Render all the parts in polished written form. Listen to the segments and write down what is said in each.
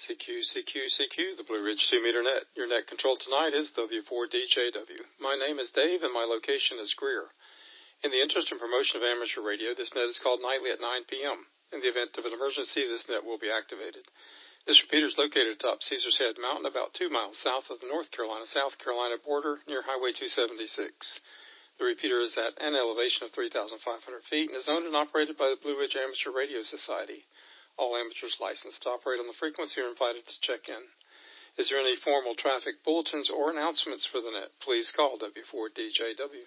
CQ, the Blue Ridge 2-meter net. Your net control tonight is W4DJW. My name is Dave, and my location is Greer. In the interest and promotion of amateur radio, this net is called nightly at 9 p.m. In the event of an emergency, this net will be activated. This repeater is located atop Caesar's Head Mountain, about 2 miles south of the North Carolina-South Carolina border, near Highway 276. The repeater is at an elevation of 3,500 feet and is owned and operated by the Blue Ridge Amateur Radio Society. All amateurs licensed to operate on the frequency are invited to check in. Is there any formal traffic bulletins or announcements for the net? Please call W4DJW.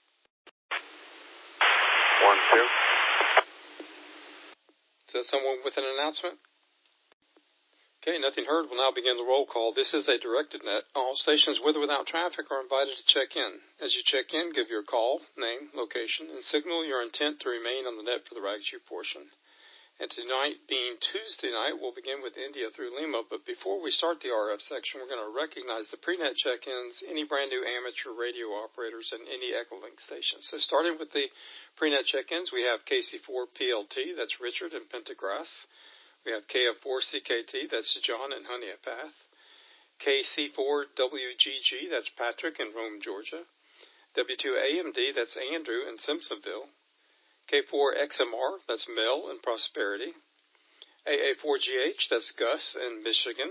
1-2. Is that someone with an announcement? Okay, nothing heard. We'll now begin the roll call. This is a directed net. All stations with or without traffic are invited to check in. As you check in, give your call, name, location, and signal your intent to remain on the net for the Ragshoe portion. And tonight, being Tuesday night, we'll begin with India through Lima. But before we start the RF section, we're going to recognize the pre-net check-ins, any brand new amateur radio operators, and any Echolink stations. So starting with the pre-net check-ins, we have KC4PLT, that's Richard in Pentagrass. We have KF4CKT, that's John in Honeypath. KC4WGG, that's Patrick in Rome, Georgia. W2AMD, that's Andrew in Simpsonville. K4XMR, that's Mel in Prosperity. AA4GH, that's Gus in Michigan.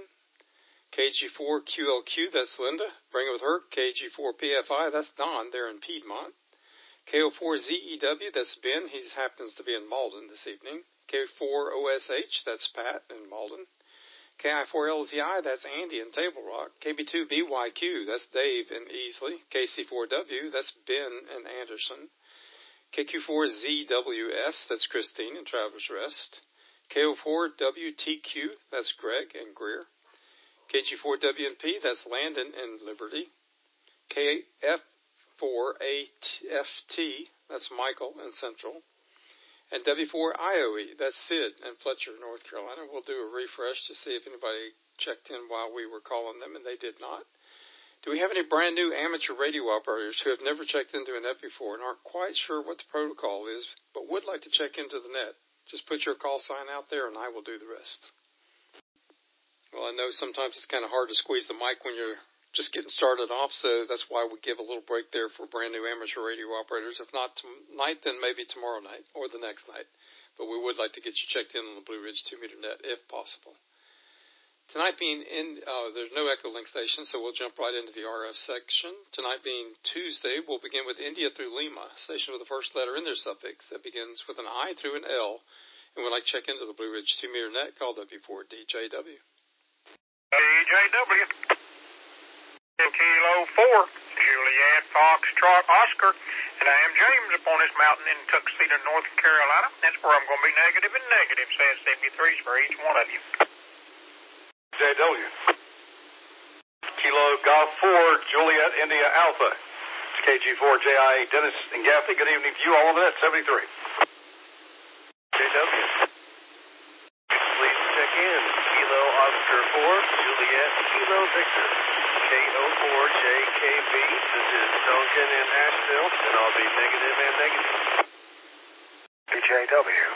KG4QLQ, that's Linda. Bring it with her. KG4PFI, that's Don there in Piedmont. KO4ZEW, that's Ben. He happens to be in Malden this evening. K4OSH, that's Pat in Malden. KI4LZI, that's Andy in Table Rock. KB2BYQ, that's Dave in Easley. KC4W, that's Ben in Anderson. KQ4ZWS, that's Christine in Travelers Rest. KO4WTQ, that's Greg in Greer. KG4WNP, that's Landon in Liberty. KF4AFT, that's Michael in Central. And W4IOE, that's Sid in Fletcher, North Carolina. We'll do a refresh to see if anybody checked in while we were calling them, and they did not. Do we have any brand new amateur radio operators who have never checked into a net before and aren't quite sure what the protocol is, but would like to check into the net? Just put your call sign out there and I will do the rest. Well, I know sometimes it's kind of hard to squeeze the mic when you're just getting started off, so that's why we give a little break there for brand new amateur radio operators. If not tonight, then maybe tomorrow night or the next night. But we would like to get you checked in on the Blue Ridge 2-meter net if possible. Tonight being there's no Echolink station, so we'll jump right into the RF section. Tonight being Tuesday, we'll begin with India through Lima, a station with the first letter in their suffix that begins with an I through an L, and we'd like to check into the Blue Ridge 2-meter net called W4DJW. DJW. Kilo 4, Juliet, Foxtrot, Oscar, and I am James upon this mountain in Tuxedo, North Carolina. That's where I'm going to be negative and negative, says 73s for each one of you. JW. Kilo Golf 4, Juliet, India Alpha. It's KG4JI, Dennis and Gaffney. Good evening to you all on the net, 73. JW. Please check in. Kilo Oscar 4, Juliet, Kilo Victor. KO4JKB. This is Duncan in Asheville, and I'll be negative and negative. DJW.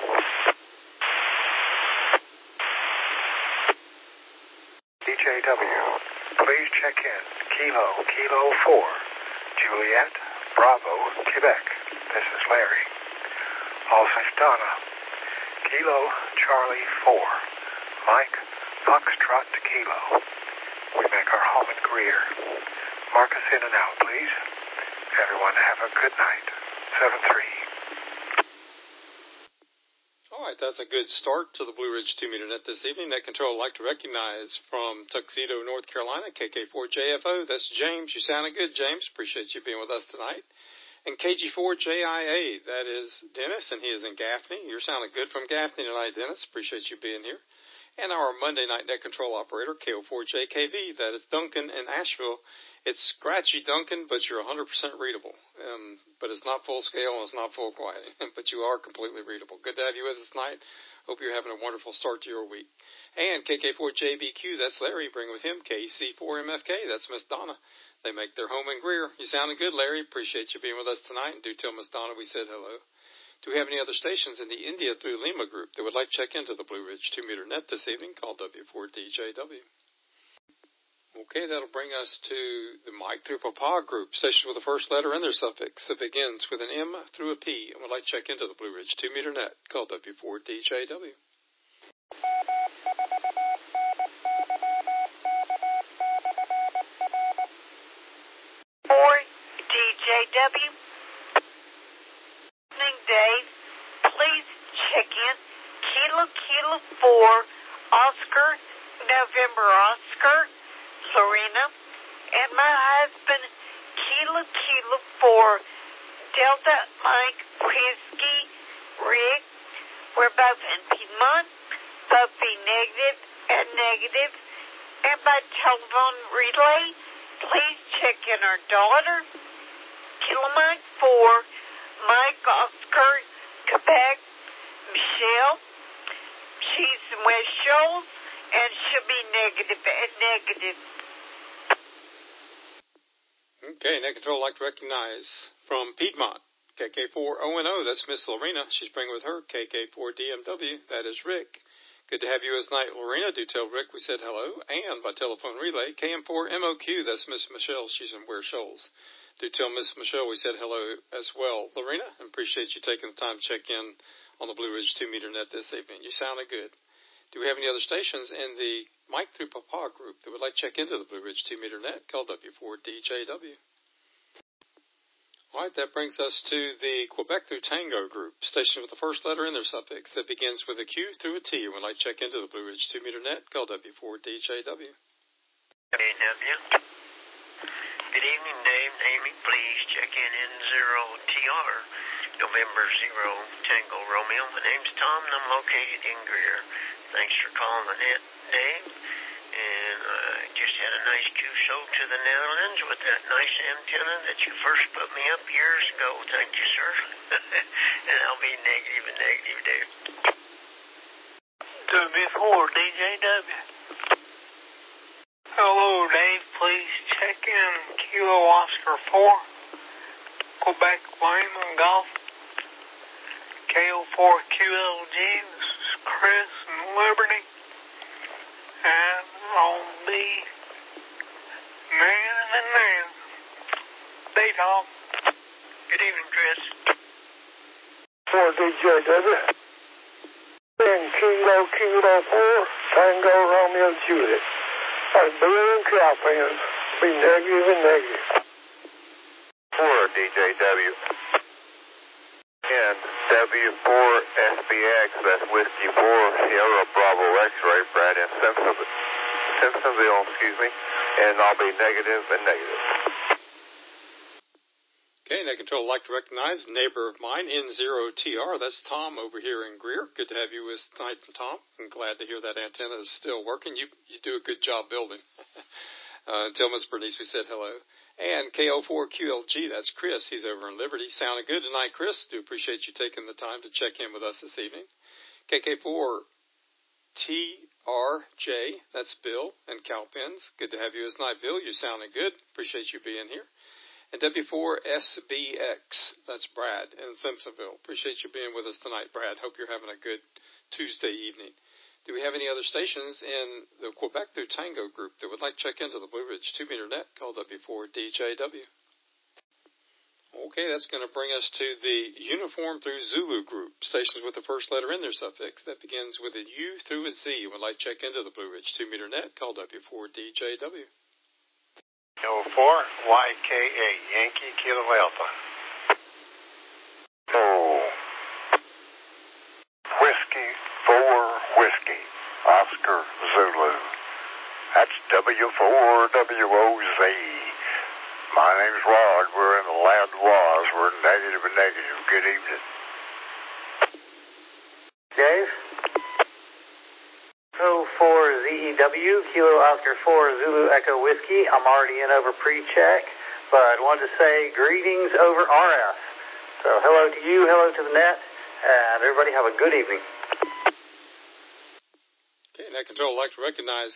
DJW, please check in. Kilo 4, Juliet, Bravo, Quebec. This is Larry. Also it's Donna. Kilo, Charlie 4, Mike, Foxtrot, Kilo. We make our home in Greer. Mark us in and out, please. Everyone have a good night. 7-3. All right, that's a good start to the Blue Ridge 2-meter net this evening. Net control I'd like to recognize from Tuxedo, North Carolina, KK4JFO. That's James. You sounded good, James. Appreciate you being with us tonight. And KG4JIA, that is Dennis, and he is in Gaffney. You're sounding good from Gaffney tonight, Dennis. Appreciate you being here. And our Monday night net control operator, KO4JKV, that is Duncan in Asheville. It's scratchy, Duncan, but you're 100% readable. But it's not full scale and it's not full quiet, but you are completely readable. Good to have you with us tonight. Hope you're having a wonderful start to your week. And KK4JBQ, that's Larry. Bring with him KC4MFK, that's Miss Donna. They make their home in Greer. You sounded good, Larry. Appreciate you being with us tonight. And do tell Miss Donna we said hello. Do we have any other stations in the India through Lima group that would like to check into the Blue Ridge 2-meter net this evening? Call W4DJW. Okay, that'll bring us to the Mike through Papa group, stations with the first letter in their suffix that begins with an M through a P, and would like to check into the Blue Ridge 2-meter net. Call W4DJW. 4DJW. Evening, Dave. Please check in. Kilo 4, Oscar, November Oscar, Lorena, and my husband, Kilo 4, Delta Mike Whiskey, Rick. We're both in Piedmont, both be negative and negative. And by telephone relay, please check in our daughter, Kilo Mike 4, Mike Oscar, Quebec, Michelle. She's in West Shoals, and she'll be negative and negative. Okay, Net Control would like to recognize from Piedmont, KK4ONO, that's Miss Lorena. She's bringing with her KK4DMW, that is Rick. Good to have you as night, Lorena. Do tell Rick we said hello. And by telephone relay, KM4MOQ, that's Miss Michelle. She's in Ware Shoals. Do tell Miss Michelle we said hello as well, Lorena. And appreciate you taking the time to check in on the Blue Ridge 2-meter net this evening. You sounded good. Do we have any other stations in the Mike through Papa group that would like to check into the Blue Ridge 2-meter net? Call W4DJW. All right, that brings us to the Quebec through Tango group, stations with the first letter in their suffix that begins with a Q through a T. And would like to check into the Blue Ridge 2-meter net. Call W4DJW. W. Good evening, Dave and Amy. Please check in N0TR, November 0, Tango Romeo. My name's Tom, and I'm located in Greer. Thanks for calling the net, Dave. And I just had a nice QSO to the Netherlands with that nice antenna that you first put me up years ago. Thank you, sir. And I'll be negative and negative, Dave. W4DJW. Hello, Dave. Please check in Kilo Oscar 4, Quebec Lima Golf, KO4QLG. This is Chris and Liberty. And I'll be man. Hey, Tom. Good evening, Chris. 4DJW. And Kilo 4, Tango Romeo Juliet. Our Bill and Cowpens be negative and negative. 4DJW. And W4SBX, that's Whiskey 4, Sierra Bravo X-Ray, Brad in Simpsonville, and I'll be negative and negative. Okay, Net Control would like to recognize a neighbor of mine, N0TR. That's Tom over here in Greer. Good to have you with tonight, Tom. I'm glad to hear that antenna is still working. You do a good job building. Tell Miss Bernice we said hello. And KO4QLG, that's Chris. He's over in Liberty. Sounding good tonight, Chris. Do appreciate you taking the time to check in with us this evening. KK4TRJ, that's Bill and Cowpens. Good to have you as night, Bill. You're sounding good. Appreciate you being here. And W4SBX, that's Brad in Simpsonville. Appreciate you being with us tonight, Brad. Hope you're having a good Tuesday evening. Do we have any other stations in the Quebec through Tango group that would like to check into the Blue Ridge 2-meter net? Call W4DJW. Okay, that's going to bring us to the Uniform through Zulu group, stations with the first letter in their suffix that begins with a U through a Z. Would like to check into the Blue Ridge 2-meter net? Call W4DJW. Kilo 4, YKA, Yankee Kilo Alpha. Oh. Whiskey 4, Whiskey, Oscar Zulu. That's W4WOZ. My name's Rod. We're in the Loud Was. We're negative and negative. Good evening. Dave? Kilo 4 ZEW, Kilo Oscar 4 Zulu Echo Whiskey. I'm already in over pre-check, but I wanted to say greetings over RF. So hello to you, hello to the net, and everybody have a good evening. Okay, Net Control would like to recognize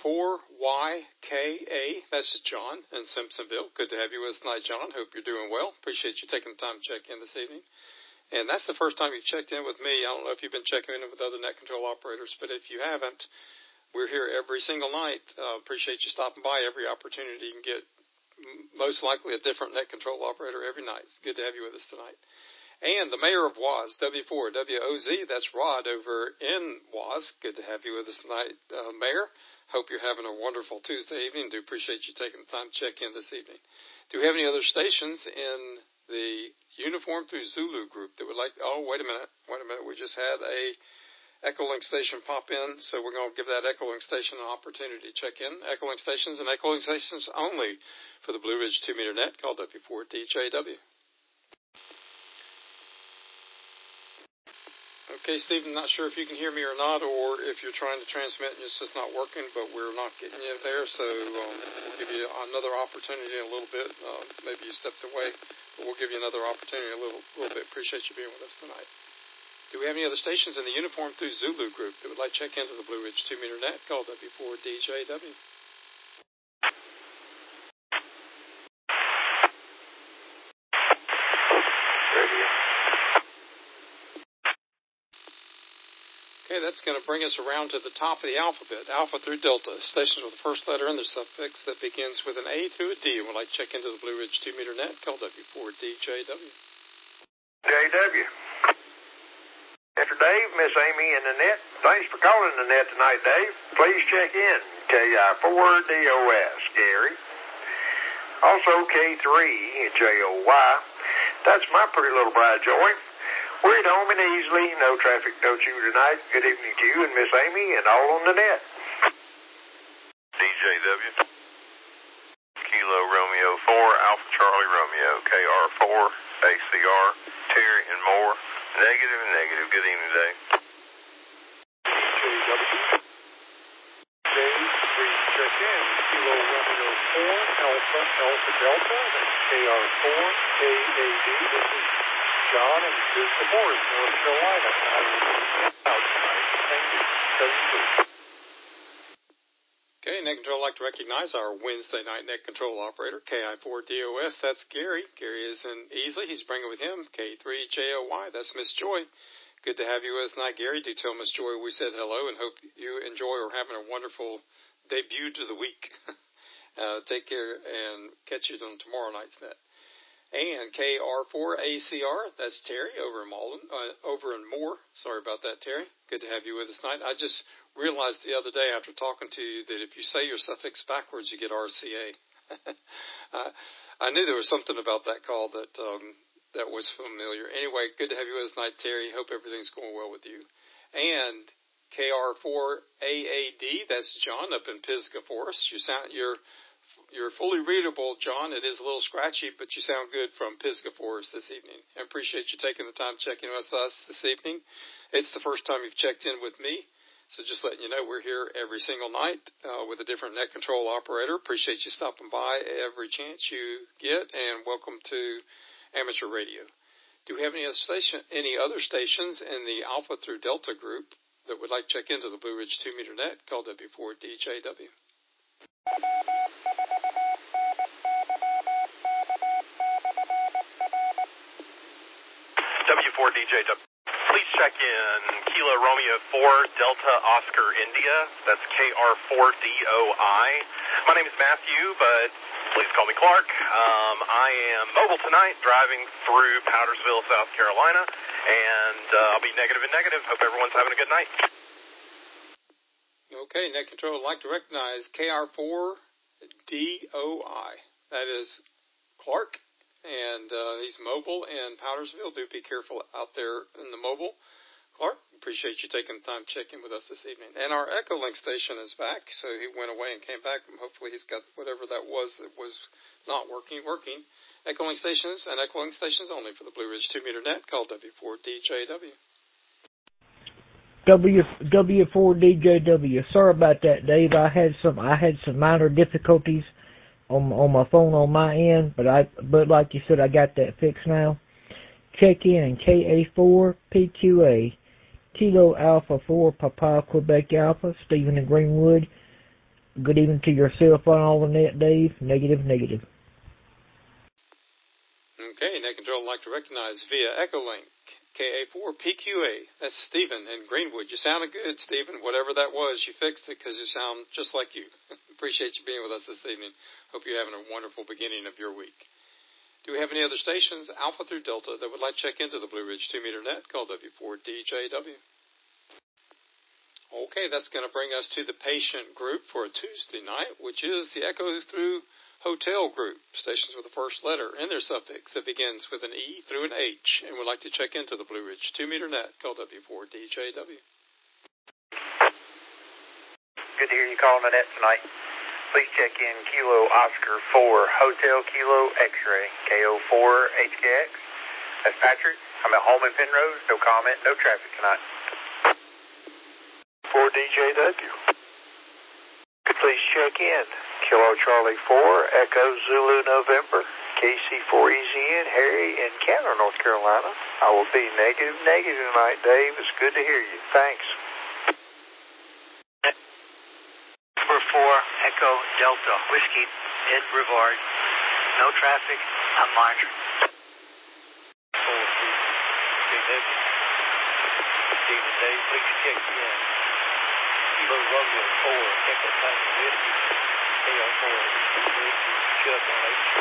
KO4YKA. That's John in Simpsonville. Good to have you with us tonight, John. Hope you're doing well. Appreciate you taking the time to check in this evening. And that's the first time you've checked in with me. I don't know if you've been checking in with other net control operators, but if you haven't, we're here every single night. Appreciate you stopping by every opportunity. You can get most likely a different net control operator every night. It's good to have you with us tonight. And the mayor of WOZ, W4WOZ, that's Rod over in WOZ. Good to have you with us tonight, Mayor. Hope you're having a wonderful Tuesday evening. Do appreciate you taking the time to check in this evening. Do we have any other stations in the Uniform through Zulu group that would like, wait a minute, we just had a Echolink station pop in, so we're going to give that Echolink station an opportunity to check in. Echolink stations and Echolink stations only for the Blue Ridge 2-meter net called W4DJW. Okay, Stephen, not sure if you can hear me or not, or if you're trying to transmit and it's just not working, but we're not getting you there, so we'll give you another opportunity in a little bit. Maybe you stepped away, but we'll give you another opportunity in a little bit. Appreciate you being with us tonight. Do we have any other stations in the Uniform through Zulu group that would like to check into the Blue Ridge 2-meter net called W4DJW? Okay, that's going to bring us around to the top of the alphabet, Alpha through Delta, stations with the first letter in their suffix that begins with an A through a D, and would like to check into the Blue Ridge 2-meter net called W4DJW. JW. Mr. Dave, Miss Amy in the net. Thanks for calling the net tonight, Dave. Please check in. KI4DOS, Gary. Also K3JOY. That's my pretty little bride, Joy. We're at home and easily. No traffic, no chew tonight. Good evening to you and Miss Amy and all on the net. DJW. Kilo Romeo 4, Alpha Charlie Romeo, KR4, ACR, Terry and Moore. Negative. Good evening, Dave. DJW. Dave, please check in. Kilo Romeo 4, Alpha Delta. That's KR4, AAD. This is John in Bismarck, North Carolina. Out tonight. Thank you. Okay, Net Control would like to recognize our Wednesday night Net Control operator, KI4DOS. That's Gary. Gary is in Easley. He's bringing with him K3JOY. That's Miss Joy. Good to have you with us tonight, Gary. Do tell Miss Joy we said hello and hope you enjoy or having a wonderful debut to the week. Take care and catch you on tomorrow night's net. And KR4ACR, that's Terry over in Moore. Sorry about that, Terry. Good to have you with us tonight. I just realized the other day after talking to you that if you say your suffix backwards, you get RCA. I knew there was something about that call that was familiar. Anyway, good to have you with us tonight, Terry. Hope everything's going well with you. And KR4AAD, that's John up in Pisgah Forest. You're fully readable, John. It is a little scratchy, but you sound good from Pisgah Forest this evening. I appreciate you taking the time checking with us this evening. It's the first time you've checked in with me, so just letting you know we're here every single night with a different net control operator. Appreciate you stopping by every chance you get, and welcome to Amateur Radio. Do we have any other stations in the Alpha through Delta group that would like to check into the Blue Ridge 2-meter net called W4DJW? W4DJW. Please check in Kilo Romeo 4 Delta Oscar India. That's KR4DOI. My name is Matthew, but please call me Clark. I am mobile tonight, driving through Powdersville, South Carolina, and I'll be negative. Hope everyone's having a good night. Okay, Net Control would like to recognize KR4DOI. That is Clark, and he's mobile in Powdersville. Do be careful out there in the mobile. Clark, appreciate you taking the time to check in with us this evening. And our Echolink station is back, so he went away and came back. Hopefully he's got whatever that was not working. Echolink stations and Echolink stations only for the Blue Ridge 2-meter net called W4DJW. W4DJW. Sorry about that, Dave. I had some minor difficulties on my phone on my end, but like you said, I got that fixed now. Check in KA4PQA, Kilo Alpha 4 Papa Quebec Alpha, Stephen in Greenwood. Good evening to yourself on all the net, Dave. Negative. Okay, Net Control would like to recognize via Echolink KA4PQA. That's Stephen in Greenwood. You sounded good, Stephen. Whatever that was, you fixed it because you sound just like you. Appreciate you being with us this evening. Hope you're having a wonderful beginning of your week. Do we have any other stations, Alpha through Delta, that would like to check into the Blue Ridge 2-meter net? Call W4DJW. Okay, that's going to bring us to the patient group for a Tuesday night, which is the Echo through Hotel group, stations with the first letter in their suffix that begins with an E through an H, and would like to check into the Blue Ridge 2-meter net. Call W4DJW. Good to hear you calling the net tonight. Please check in Kilo Oscar 4 Hotel Kilo X-ray KO4HKX. That's Patrick. I'm at home in Penrose. No comment, no traffic tonight. 4DJW. Please check in Kilo Charlie 4 Echo Zulu November KC4EZN Harry in Candler, North Carolina. I will be negative tonight, Dave. It's good to hear you. Thanks. Number 4 Echo Delta Whiskey Ed Brevard. No traffic. I'm monitoring. 4DJW. Stephen Dave, please check in Kilo Romeo 4 Echo Tango Whiskey KO4 Chuck on HC.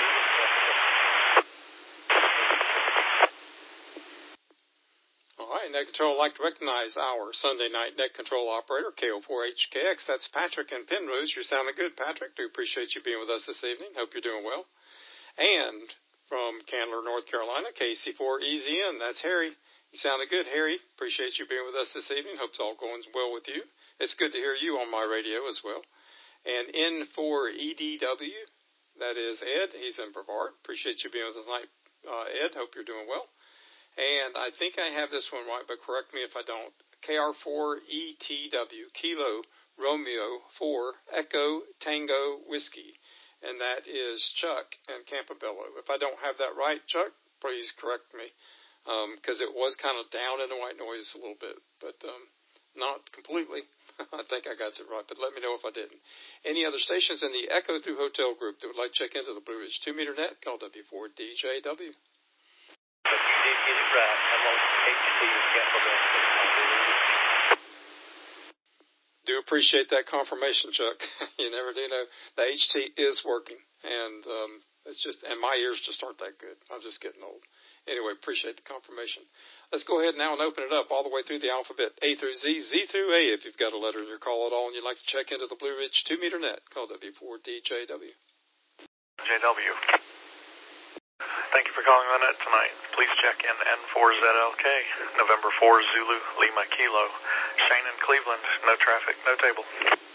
All right, Net Control would like to recognize our Sunday night Net Control operator, KO4HKX. That's Patrick in Penrose. You're sounding good, Patrick. Do appreciate you being with us this evening. Hope you're doing well. And from Candler, North Carolina, KC4EZN. That's Harry. You sounded good, Harry. Appreciate you being with us this evening. Hope it's all going well with you. It's good to hear you on my radio as well. And N4EDW, that is Ed. He's in Brevard. Appreciate you being with us tonight, Ed. Hope you're doing well. And I think I have this one right, but correct me if I don't. KR4ETW, Kilo Romeo 4 Echo Tango Whiskey. And that is Chuck in Campobello. If I don't have that right, Chuck, please correct me. Because it was kind of down in the white noise a little bit, but not completely. I think I got it right, but let me know if I didn't. Any other stations in the Echo through Hotel group that would like to check into the Blue Ridge 2-meter net? Call W4DJW. But you did get it right. I'm on HT in Campbell. Do appreciate that confirmation, Chuck. You never do know. The HT is working, and it's just, and my ears just aren't that good. I'm just getting old. Anyway, appreciate the confirmation. Let's go ahead now and open it up all the way through the alphabet, A through Z, Z through A. If you've got a letter in your call at all and you'd like to check into the Blue Ridge 2-meter net, call W4DJW. JW. Thank you for calling the net tonight. Please check in N4ZLK, November 4 Zulu, Lima Kilo. Shane in Cleveland, no traffic, no table.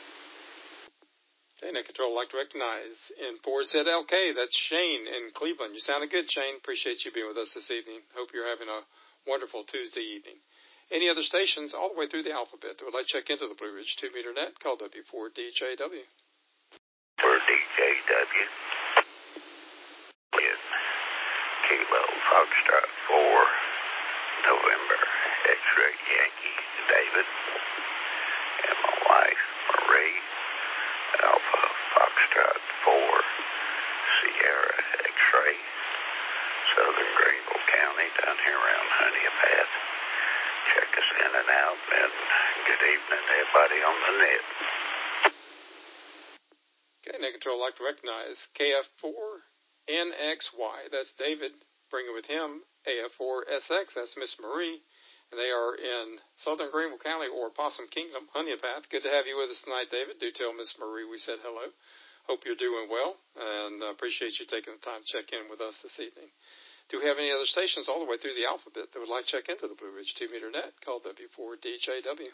Okay, Net Control would like to recognize N4ZLK. That's Shane in Cleveland. You sounded good, Shane. Appreciate you being with us this evening. Hope you're having a wonderful Tuesday evening. Any other stations all the way through the alphabet that would like to check into the Blue Ridge 2-meter net? Call W4DJW. 4DJW. Kilo Foxtrot 4 November X-ray Yankee David and my wife Marie. Alpha Foxtrot 4 Sierra X-ray Southern Greenville County down here around Honeypath. Check us in and out, and good evening to everybody on the net. Okay, Net Control would like to recognize KF4NXY. That's David. Bring it with him. AF4SX. That's Miss Marie. And they are in Southern Greenville County or Possum Kingdom, Honeypath. Good to have you with us tonight, David. Do tell Miss Marie we said hello. Hope you're doing well, and appreciate you taking the time to check in with us this evening. Do we have any other stations all the way through the alphabet that would like to check into the Blue Ridge 2-meter net? Call W4DJW.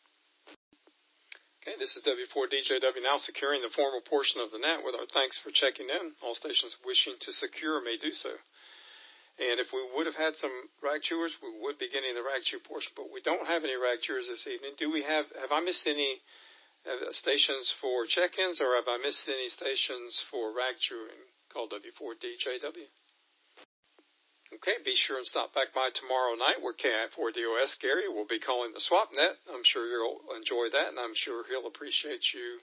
Okay, this is W4DJW now securing the formal portion of the net with our thanks for checking in. All stations wishing to secure may do so. And if we would have had some rag chewers, we would be getting the rag chew portion, but we don't have any rag chewers this evening. Do we have I missed any stations for check-ins, or have I missed any stations for rag chewing? Call W4DJW. Okay, be sure and stop back by tomorrow night where KI4DOS Gary will be calling the swap net. I'm sure you'll enjoy that, and I'm sure he'll appreciate you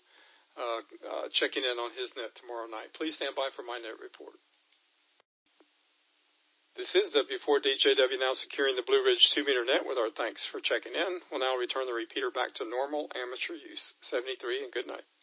checking in on his net tomorrow night. Please stand by for my net report. This is W4DJW now securing the Blue Ridge 2-meter net with our thanks for checking in. We'll now return the repeater back to normal amateur use. 73 and good night.